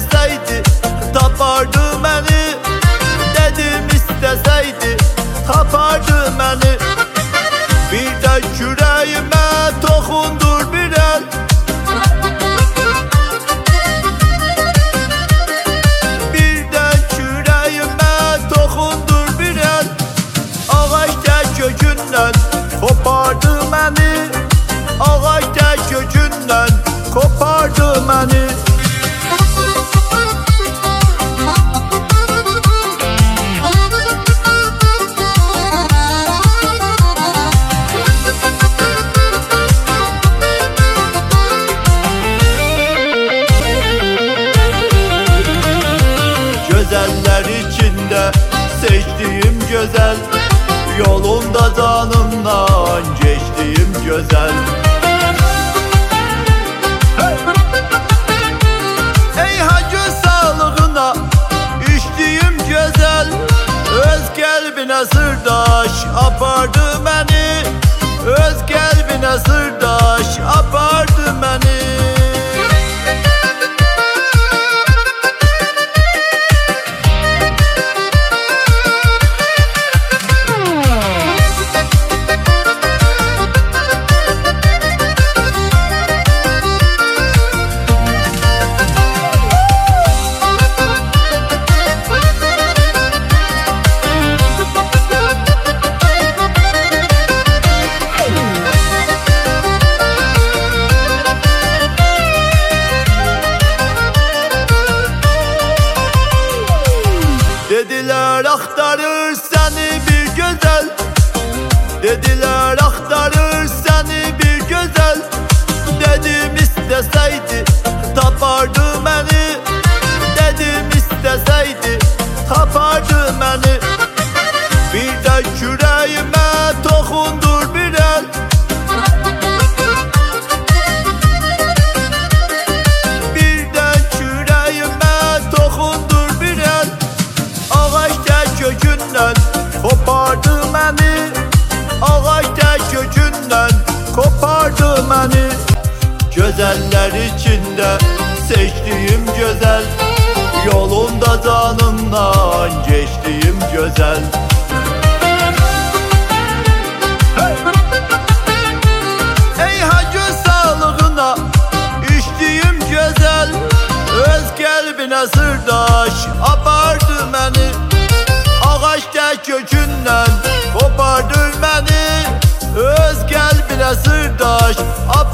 isteseydi tapardı beni. Dedim isteseydi tapardı beni. Bir de yüreğime tokundur bir el. Bir de yüreğime tokundur bir el. Ağaçta kökünden kopardı beni. Ağaçta kökünden kopardı beni. Güzeller içinde seçtiğim güzel, yolunda canımdan geçtiğim güzel. Ey hacı sağlığına içtiğim güzel, öz kalbine sırdaş apardı beni. Öz kalbine sırdaş apardı beni. Dediler aktarır seni bir güzel. Dediler aktarır seni bir güzel. Dedim isteseydi tapardı beni. Dedim isteseydi tapardı beni. Bir de yüreğime tokundur bir el. Bir de yüreğime tokundur bir el. Ağaçta kökünden kopardı beni. Ağaçta kökünden kopardı beni. Güzeller içinde seçtiğim güzel, yolunda canımdan geçtiğim güzel. Ey hacı sağlığına içtiğim güzel, öz kalbine sırdaş apardı beni. Ağaçta kökünden kopardı beni. Öz kalbine sırdaş apardı